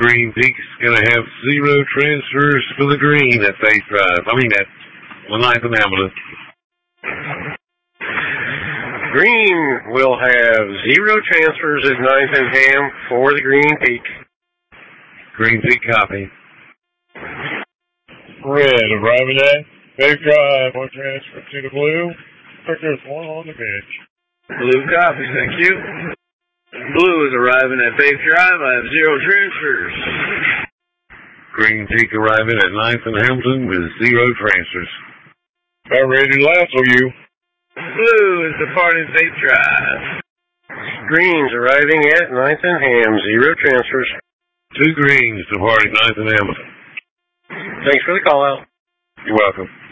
Green Peak's going to have 0 transfers for the green at Faith Drive. At 9th and Hamilton. Green will have 0 transfers at 9th and Ham for the Green Peak. Green Peak copy. Red arriving at Faith Drive. 1 transfer to the blue. There's 1 on the bench. Blue copy, thank you. Blue is arriving at Faith Drive. I have 0 transfers. Green Peak arriving at 9th and Hamilton with 0 transfers. About ready to lasso you. Blue is departing Faith Drive. Green's arriving at 9th and Ham. 0 transfers. 2 greens departing 9th and Hamilton. Thanks for the call out. You're welcome.